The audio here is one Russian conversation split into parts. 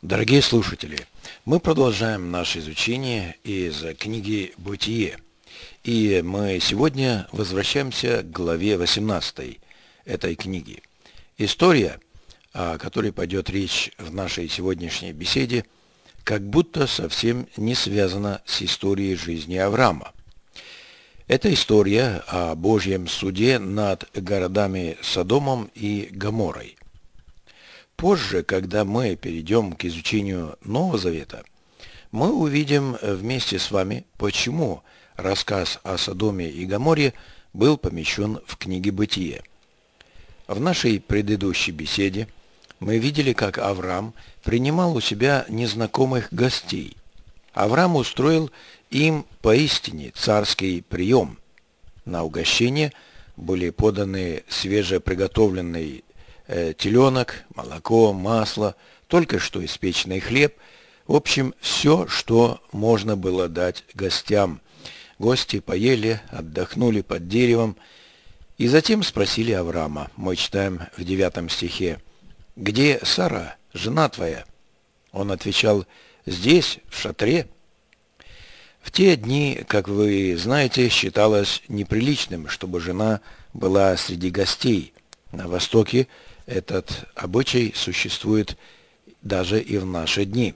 Дорогие слушатели, мы продолжаем наше изучение из книги «Бытие». И мы сегодня возвращаемся к главе 18 этой книги. История, о которой пойдет речь в нашей сегодняшней беседе, как будто совсем не связана с историей жизни Авраама. Это история о Божьем суде над городами Содомом и Гоморрой. Позже, когда мы перейдем к изучению Нового Завета, мы увидим вместе с вами, почему рассказ о Содоме и Гоморре был помещен в книге «Бытие». В нашей предыдущей беседе мы видели, как Авраам принимал у себя незнакомых гостей. Авраам устроил им поистине царский прием. На угощение были поданы свежеприготовленный теленок, молоко, масло, только что испеченный хлеб. В общем, все, что можно было дать гостям. Гости поели, отдохнули под деревом и затем спросили Авраама. Мы читаем в 9 стихе: «Где Сара, жена твоя?» Он отвечал: «Здесь, в шатре». В те дни, как вы знаете, считалось неприличным, чтобы жена была среди гостей. На Востоке этот обычай существует даже и в наши дни.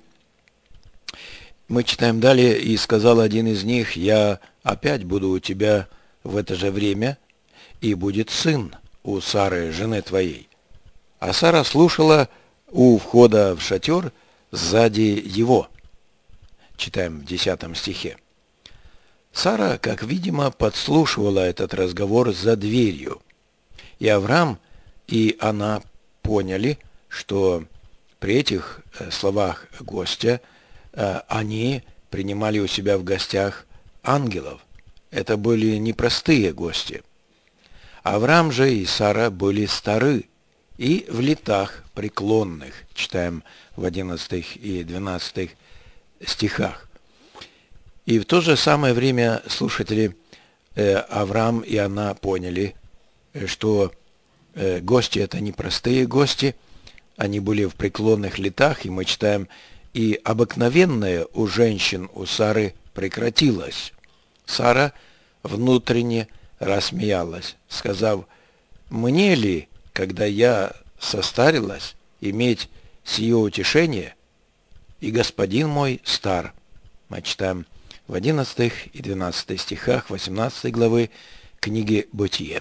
Мы читаем далее: «И сказал один из них: я опять буду у тебя в это же время, и будет сын у Сары, жены твоей». А Сара слушала у входа в шатер сзади его. Читаем в 10 стихе. Сара, как видимо, подслушивала этот разговор за дверью. И Авраам, и она поняли, что при этих словах гостя они принимали у себя в гостях ангелов. Это были непростые гости. Авраам же и Сара были стары и в летах преклонных, читаем в 11 и 12 стихах. И в то же самое время слушатели Авраам и она поняли, что гости это не простые гости, они были в преклонных летах, и мы читаем: «И обыкновенное у женщин, у Сары, прекратилось». Сара внутренне рассмеялась, сказав: «Мне ли, когда я состарилась, иметь сие утешение, и господин мой стар?» Мы читаем в 11 и 12 стихах 18 главы книги «Бытие».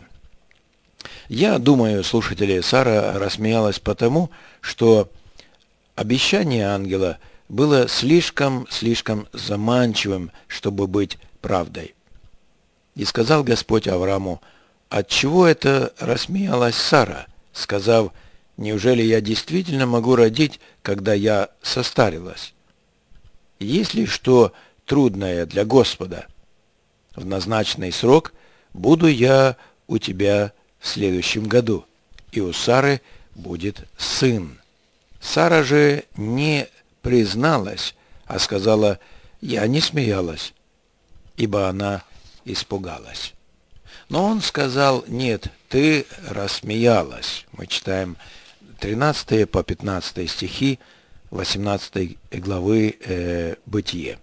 Я думаю, слушатели, Сара рассмеялась потому, что обещание ангела было слишком заманчивым, чтобы быть правдой. И сказал Господь Аврааму: «Отчего это рассмеялась Сара, сказав: неужели я действительно могу родить, когда я состарилась? Есть ли что трудное для Господа? В назначенный срок буду я у тебя в следующем году, и у Сары будет сын». Сара же не призналась, а сказала: «Я не смеялась», ибо она испугалась. Но он сказал: «Нет, ты рассмеялась». Мы читаем 13 по 15 стихи 18 главы «Бытие».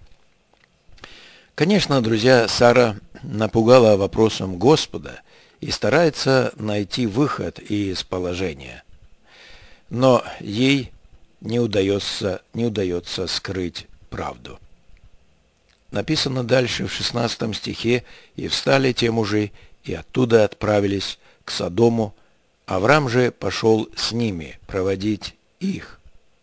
Конечно, друзья, Сара напугала вопросом Господа и старается найти выход из положения. Но ей не удается скрыть правду. Написано дальше в 16 стихе: «И встали те мужи, и оттуда отправились к Содому. Авраам же пошел с ними проводить их».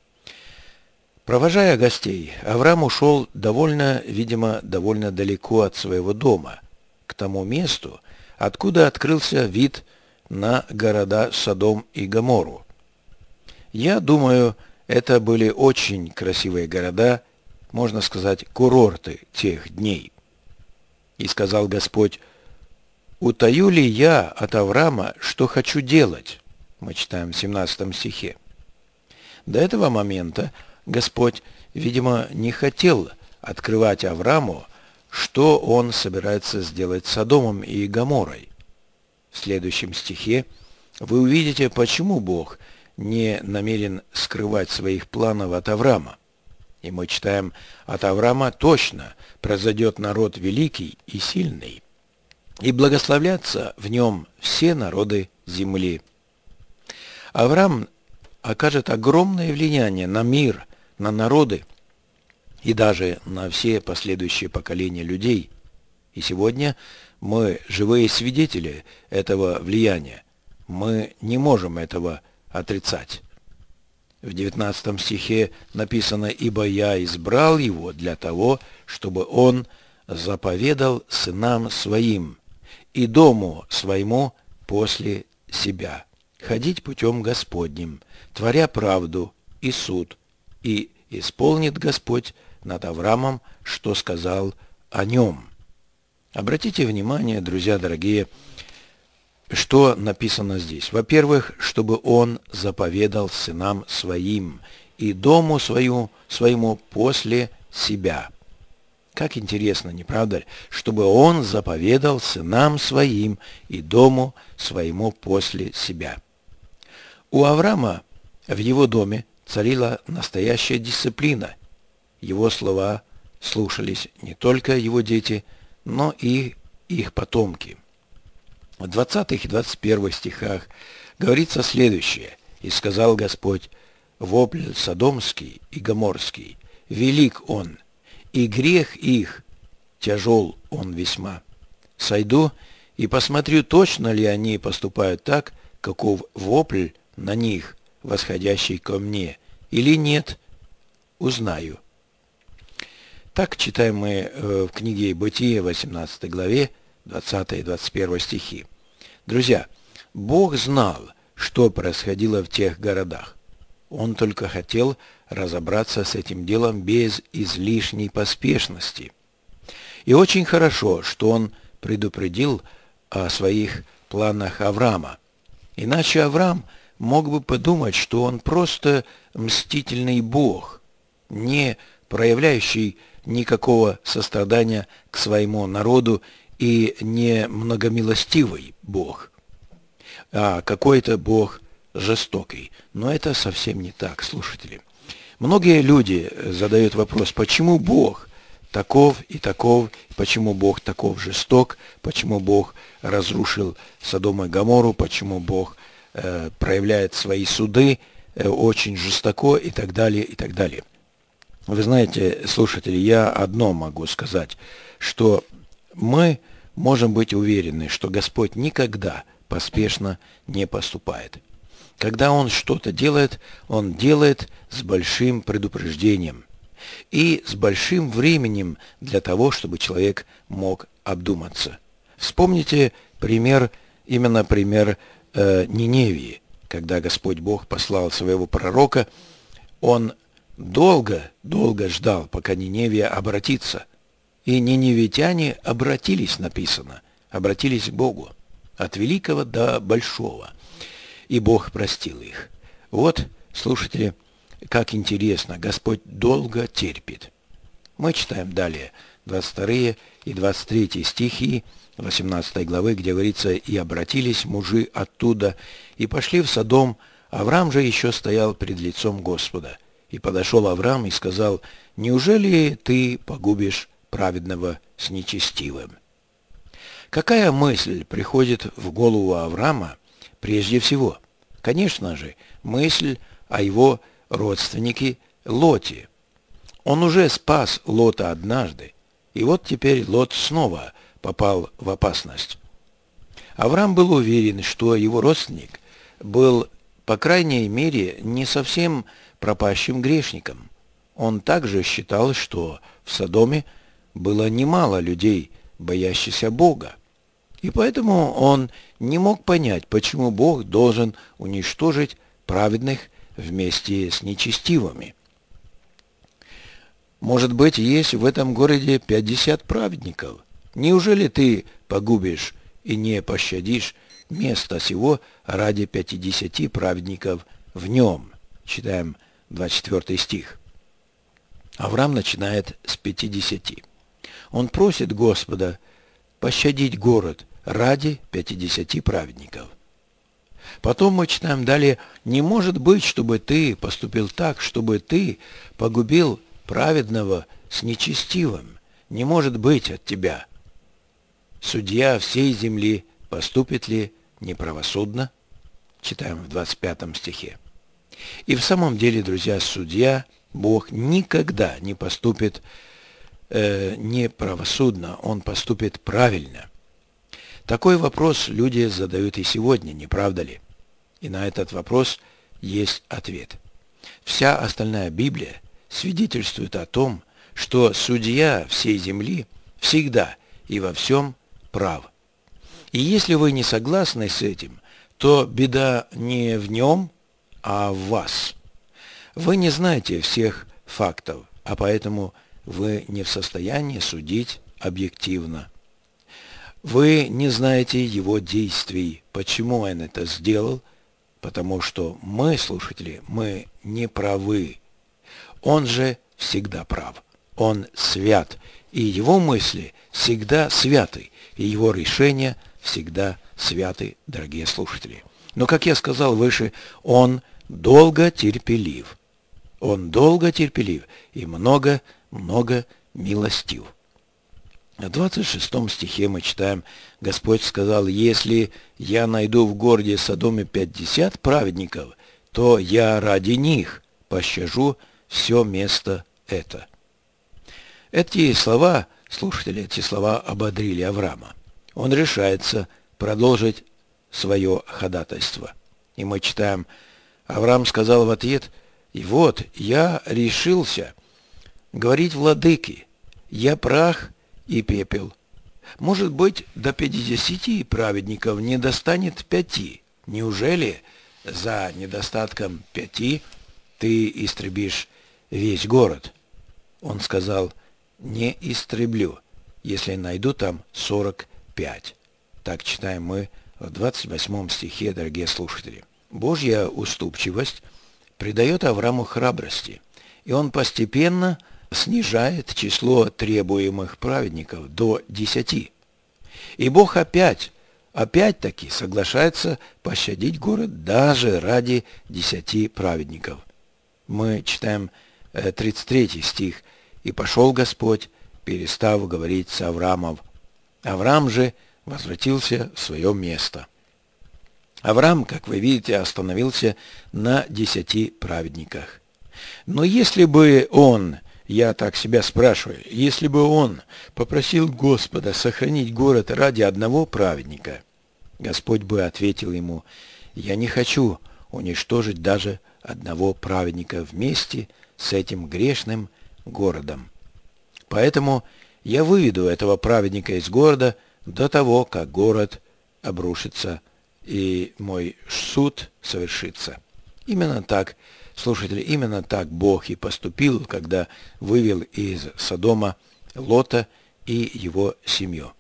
Провожая гостей, Авраам ушел видимо, довольно далеко от своего дома, к тому месту, откуда открылся вид на города Содом и Гоморру. Я думаю, это были очень красивые города, можно сказать, курорты тех дней. И сказал Господь: «Утаю ли я от Авраама, что хочу делать?» Мы читаем в 17 стихе. До этого момента Господь, видимо, не хотел открывать Аврааму, что он собирается сделать с Содомом и Гоморрой. В следующем стихе вы увидите, почему Бог не намерен скрывать своих планов от Авраама. И мы читаем, от Авраама точно произойдет народ великий и сильный, и благословлятся в нем все народы земли. Авраам окажет огромное влияние на мир, на народы и даже на все последующие поколения людей. И сегодня мы живые свидетели этого влияния. Мы не можем этого отрицать. В 19 стихе написано: «Ибо я избрал его для того, чтобы он заповедал сынам своим и дому своему после себя ходить путем Господним, творя правду и суд, и исполнит Господь над Авраамом, что сказал о нем». Обратите внимание, друзья дорогие, что написано здесь. Во-первых, чтобы он заповедал сынам своим и дому своему после себя. Как интересно, не правда ли? Чтобы он заповедал сынам своим и дому своему после себя. У Авраама в его доме царила настоящая дисциплина. Его слова слушались не только его дети, но и их потомки. В 20 и 21 стихах говорится следующее: «И сказал Господь: вопль Содомский и Гоморский, велик он, и грех их тяжел он весьма. Сойду и посмотрю, точно ли они поступают так, каков вопль на них, восходящий ко мне, или нет, узнаю». Так читаем мы в книге Бытие, 18 главе, 20 и 21 стихи. Друзья, Бог знал, что происходило в тех городах. Он только хотел разобраться с этим делом без излишней поспешности. И очень хорошо, что он предупредил о своих планах Авраама. Иначе Авраам мог бы подумать, что он просто мстительный Бог, не проявляющий никакого сострадания к своему народу и не многомилостивый Бог, а какой-то Бог жестокий. Но это совсем не так, слушатели. Многие люди задают вопрос, почему Бог таков и таков, почему Бог таков жесток, почему Бог разрушил Содом и Гоморру, почему Бог проявляет свои суды очень жестоко и так далее, и так далее. Вы знаете, слушатели, я одно могу сказать, что мы можем быть уверены, что Господь никогда поспешно не поступает. Когда Он что-то делает, Он делает с большим предупреждением и с большим временем для того, чтобы человек мог обдуматься. Вспомните именно пример Ниневии, когда Господь Бог послал своего пророка. Он долго ждал, пока Ниневия обратится. И ниневитяне обратились, написано, обратились к Богу, от великого до большого. И Бог простил их. Вот, слушатели, как интересно, Господь долго терпит. Мы читаем далее 22 и 23 стихи 18 главы, где говорится: «И обратились мужи оттуда, и пошли в Содом. Авраам же еще стоял пред лицом Господа. И подошел Авраам и сказал: неужели ты погубишь праведного с нечестивым?» Какая мысль приходит в голову Авраама прежде всего? Конечно же, мысль о его родственнике Лоте. Он уже спас Лота однажды, и вот теперь Лот снова попал в опасность. Авраам был уверен, что его родственник был, по крайней мере, не совсем пропащим грешником. Он также считал, что в Содоме было немало людей, боящихся Бога. И поэтому он не мог понять, почему Бог должен уничтожить праведных вместе с нечестивыми. Может быть, есть в этом городе 50 праведников. Неужели ты погубишь и не пощадишь место сего ради 50 праведников в нем? Читаем 24 стих. Авраам начинает с 50. Он просит Господа пощадить город ради 50 праведников. Потом мы читаем далее: «Не может быть, чтобы ты поступил так, чтобы ты погубил праведного с нечестивым. Не может быть от тебя. Судья всей земли поступит ли неправосудно?» Читаем в 25 стихе. И в самом деле, друзья, судья, Бог, никогда не поступит неправосудно, Он поступит правильно. Такой вопрос люди задают и сегодня, не правда ли? И на этот вопрос есть ответ. Вся остальная Библия свидетельствует о том, что судья всей земли всегда и во всем прав. И если вы не согласны с этим, то беда не в нем, а в вас. Вы не знаете всех фактов, а поэтому вы не в состоянии судить объективно. Вы не знаете его действий. Почему он это сделал? Потому что мы, слушатели, мы не правы. Он же всегда прав. Он свят, и его мысли всегда святы, и его решения всегда святы, дорогие слушатели. Но, как я сказал выше, он долго терпелив. Он долго терпелив и много милостив. В 26 стихе мы читаем: «Господь сказал: если я найду в городе Содоме 50 праведников, то я ради них пощажу все место это». Эти слова, слушатели, эти слова ободрили Авраама. Он решается продолжить свое ходатайство. И мы читаем: Авраам сказал в ответ: «И вот я решился говорить владыке, я прах и пепел. Может быть, до 50 праведников не достанет 5. Неужели за недостатком 5 ты истребишь весь город?» Он сказал: «Не истреблю, если найду там 45». Так читаем мы в 28 стихе, дорогие слушатели. Божья уступчивость придает Аврааму храбрости, и он постепенно снижает число требуемых праведников до 10. И Бог опять-таки соглашается пощадить город даже ради 10 праведников. Мы читаем 33 стих. «И пошел Господь, перестав говорить с Авраамом. Авраам же возвратился в свое место». Авраам, как вы видите, остановился на 10 праведниках. Но если бы он, я так себя спрашиваю, если бы он попросил Господа сохранить город ради одного праведника, Господь бы ответил ему: «Я не хочу уничтожить даже одного праведника вместе с этим грешным городом. Поэтому я выведу этого праведника из города до того, как город обрушится и мой суд совершится». Именно так, слушатели, именно так Бог и поступил, когда вывел из Содома Лота и его семью.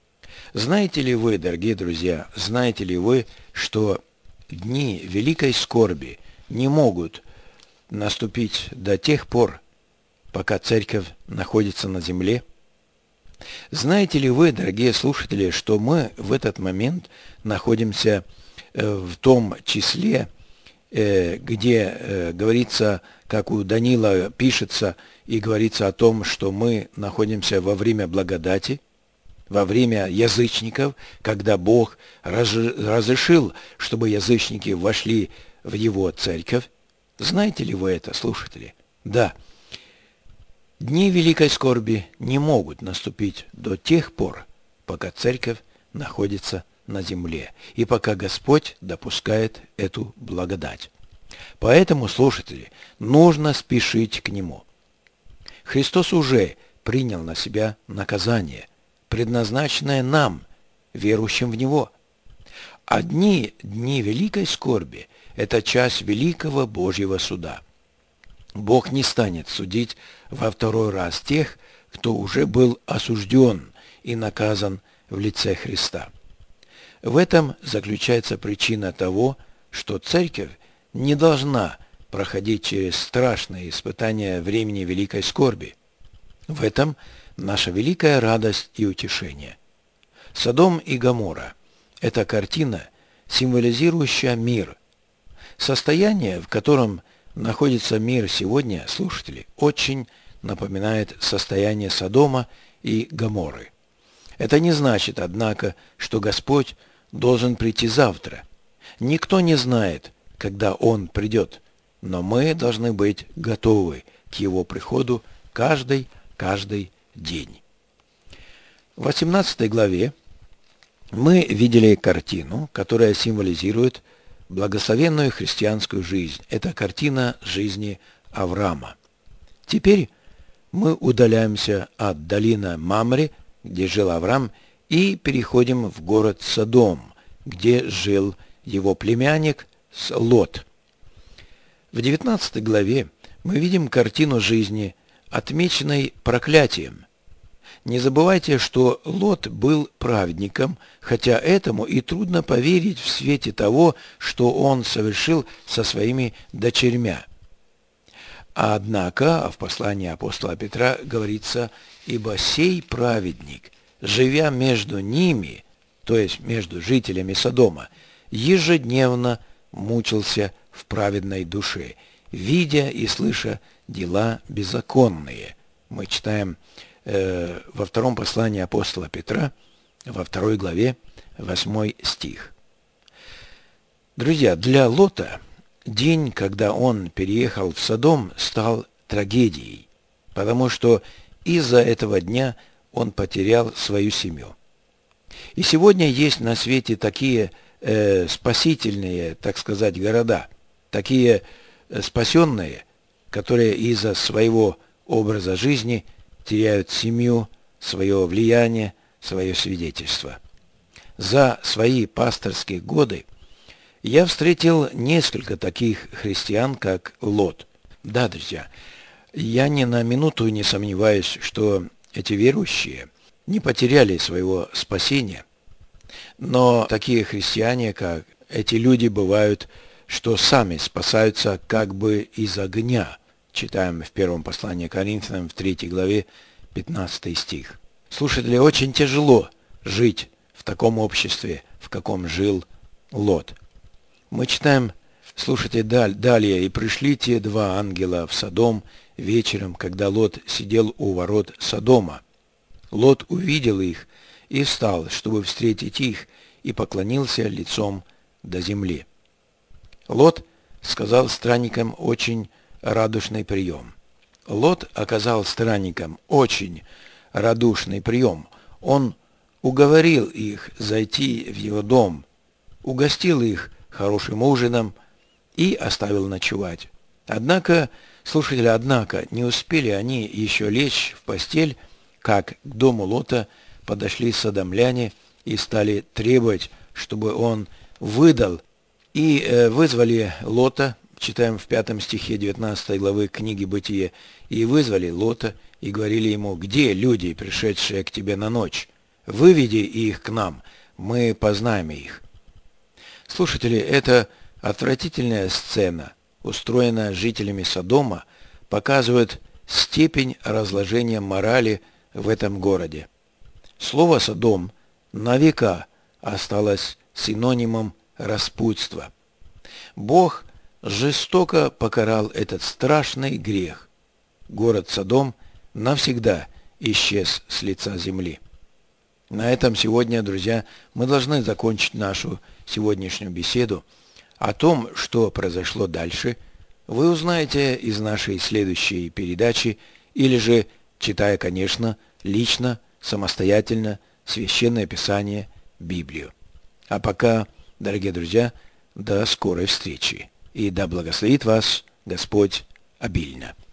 Знаете ли вы, дорогие друзья, знаете ли вы, что дни великой скорби не могут наступить до тех пор, пока церковь находится на земле? Знаете ли вы, дорогие слушатели, что мы в этот момент находимся в том числе, где говорится, как у Даниила пишется и говорится о том, что мы находимся во время благодати, во время язычников, когда Бог разрешил, чтобы язычники вошли в Его церковь? Знаете ли вы это, слушатели? Да. Дни великой скорби не могут наступить до тех пор, пока церковь находится на земле и пока Господь допускает эту благодать. Поэтому, слушатели, нужно спешить к Нему. Христос уже принял на себя наказание, предназначенное нам, верующим в Него. А дни великой скорби – это часть великого Божьего суда. Бог не станет судить во второй раз тех, кто уже был осужден и наказан в лице Христа. В этом заключается причина того, что церковь не должна проходить через страшные испытания времени великой скорби. В этом наша великая радость и утешение. Содом и Гоморра – это картина символизирующая мир. Состояние, в котором находится мир сегодня, слушатели, очень напоминает состояние Содома и Гоморры. Это не значит, однако, что Господь должен прийти завтра. Никто не знает, когда Он придет, но мы должны быть готовы к Его приходу каждый день. В 18 главе мы видели картину, которая символизирует благословенную христианскую жизнь. Это картина жизни Авраама. Теперь мы удаляемся от долины Мамре, где жил Авраам, и переходим в город Содом, где жил его племянник Лот. В 19 главе мы видим картину жизни, отмеченной проклятием. Не забывайте, что Лот был праведником, хотя этому и трудно поверить в свете того, что он совершил со своими дочерьми. Однако в послании апостола Петра говорится: «Ибо сей праведник, живя между ними, то есть между жителями Содома, ежедневно мучился в праведной душе, видя и слыша дела беззаконные». Мы читаем во втором послании апостола Петра, во 2 главе, 8 стих. Друзья, для Лота день, когда он переехал в Содом, стал трагедией, потому что из-за этого дня он потерял свою семью. И сегодня есть на свете такие спасительные, так сказать, города, такие спасенные, которые из-за своего образа жизни теряют семью, свое влияние, свое свидетельство. За свои пасторские годы я встретил несколько таких христиан, как Лот. Да, друзья, я ни на минуту не сомневаюсь, что эти верующие не потеряли своего спасения. Но такие христиане, как эти люди, бывают, что сами спасаются как бы из огня. Читаем в первом послании к Коринфянам, в 3 главе, 15 стих. Слушатели, очень тяжело жить в таком обществе, в каком жил Лот. Мы читаем, слушайте далее: «И пришли те два ангела в Содом вечером, когда Лот сидел у ворот Содома. Лот увидел их и встал, чтобы встретить их, и поклонился лицом до земли». Лот сказал странникам очень радушный прием. Лот оказал странникам очень радушный прием. Он уговорил их зайти в его дом, угостил их хорошим ужином и оставил ночевать. Однако, слушатели, не успели они еще лечь в постель, как к дому Лота подошли содомляне и стали требовать, чтобы он выдал, и вызвали Лота, читаем в 5 стихе 19 главы книги «Бытие», и вызвали Лота и говорили ему: «Где люди, пришедшие к тебе на ночь? Выведи их к нам, мы познаем их». Слушатели, эта отвратительная сцена, устроенная жителями Содома, показывает степень разложения морали в этом городе. Слово «Содом» на века осталось синонимом распутства. Бог жестоко покарал этот страшный грех. Город Содом навсегда исчез с лица земли. На этом сегодня, друзья, мы должны закончить нашу сегодняшнюю беседу. О том, что произошло дальше, вы узнаете из нашей следующей передачи, или же, читая, конечно, лично, самостоятельно Священное Писание, Библию. А пока, дорогие друзья, до скорой встречи. И да благословит вас Господь обильно.